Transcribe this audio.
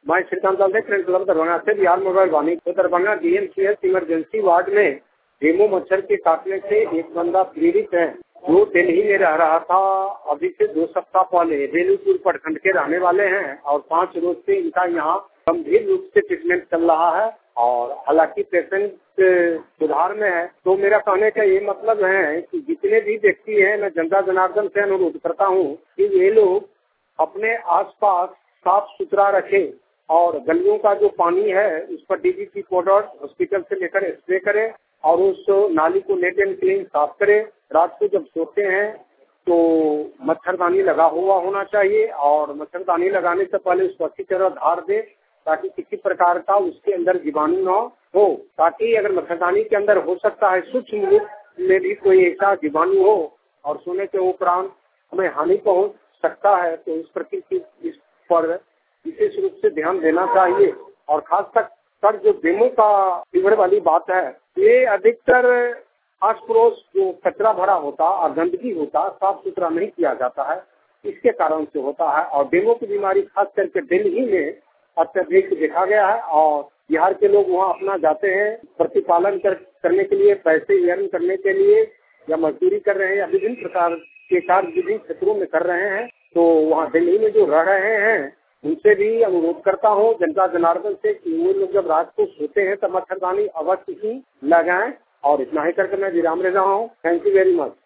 मैं Shrikant friend club Darbhanga से Bihar mobile Vaani तो दरभंगा DMCH इमरजेंसी वार्ड में डेंगू मच्छर के काटने से एक बंदा पीड़ित है जो दिल्ली में रह रहा था। अभी से 2 सप्ताह पहले बेलूपुर प्रखंड के रहने वाले हैं और 5 रोज से इनका यहाँ गंभीर रूप से ट्रीटमेंट चल रहा है और हालांकि पेशेंट सुधार में है। तो मेरा कहने का ये मतलब है कि जितने भी व्यक्ति हैं मैं जनता जनार्दन से अनुरोध करता हूँ कि ये लोग अपने आसपास साफ सुथरा रखें और गलियों का जो पानी है उस पर DDT पाउडर हॉस्पिटल से लेकर स्प्रे करें और उस नाली को नेट एंड क्लीन साफ करें। रात को जब सोते हैं तो मच्छरदानी लगा हुआ होना चाहिए और मच्छरदानी लगाने से पहले उसको अच्छी तरह धार दे ताकि किसी प्रकार का उसके अंदर जीवाणु न हो, ताकि अगर मच्छरदानी के अंदर हो सकता है सूक्ष्म रूप में भी कोई ऐसा जीवाणु हो और सोने के उपरांत हमें हानि पहुंच सकता है तो इस पर विशेष रूप से ध्यान देना चाहिए। और खास कर जो डेंगू का फीवर वाली बात है ये अधिकतर आस पड़ोस जो कचरा भरा होता और गंदगी होता साफ सुथरा नहीं किया जाता है, इसके कारण से होता है। और डेंगू की बीमारी खास करके दिल्ली में अत्यधिक देखा गया है और बिहार के लोग वहाँ अपना जाते हैं प्रतिपालन करने के लिए, पैसे अर्न करने के लिए या मजदूरी कर रहे हैं या विभिन्न प्रकार के कार्य विभिन्न क्षेत्रों में कर रहे हैं। तो वहाँ दिल्ली में जो रह रहे हैं उनसे भी अनुरोध करता हूँ जनता जनार्दन से कि वो लोग जब रात को सोते हैं तब मच्छरदानी अवश्य ही लगाएं। और इतना ही करके मैं विराम ले रहा हूँ। Thank you very much.